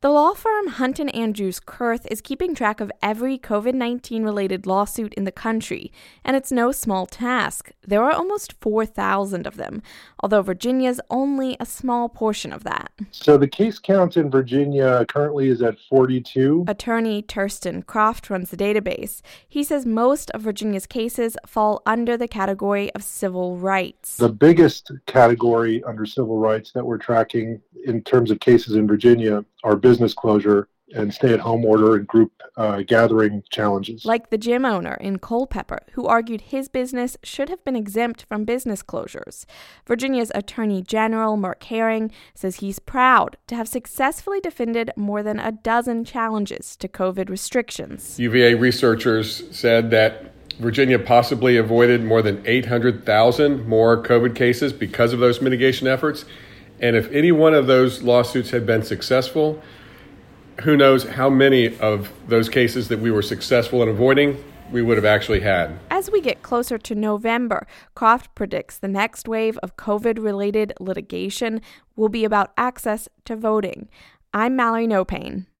The law firm Hunt & Andrews Kurth is keeping track of every COVID-19 related lawsuit in the country, and it's no small task. There are almost 4,000 of them, although Virginia's only a small portion of that. So the case count in Virginia currently is at 42. Attorney Thurston Croft runs the database. He says most of Virginia's cases fall under the category of civil rights. The biggest category under civil rights that we're tracking in terms of cases in Virginia are business closure and stay-at-home order and group gathering challenges. Like the gym owner in Culpeper, who argued his business should have been exempt from business closures. Virginia's Attorney General Mark Herring says he's proud to have successfully defended more than a dozen challenges to COVID restrictions. UVA researchers said that Virginia possibly avoided more than 800,000 more COVID cases because of those mitigation efforts. And if any one of those lawsuits had been successful, who knows how many of those cases that we were successful in avoiding we would have actually had. As we get closer to November, Croft predicts the next wave of COVID-related litigation will be about access to voting. I'm Mallory Nopane.